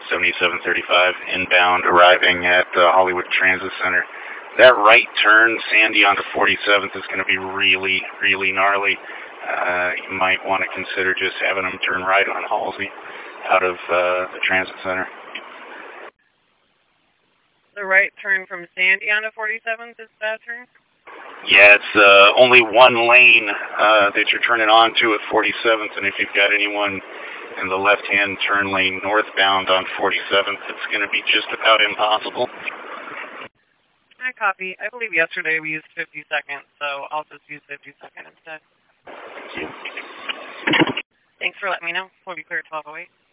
7735 inbound arriving at Hollywood Transit Center. That right turn, Sandy onto 47th, is going to be really, really gnarly. You might want to consider just having them turn right on Halsey out of the transit center. The right turn from Sandy onto 47th is a bad turn? Yeah, it's only one lane that you're turning onto at 47th, and if you've got anyone in the left-hand turn lane northbound on 47th, it's going to be just about impossible. I copy. I believe yesterday we used 52nd, so I'll just use 52nd instead. Thank you. Thanks for letting me know. We'll be clear at 12:08.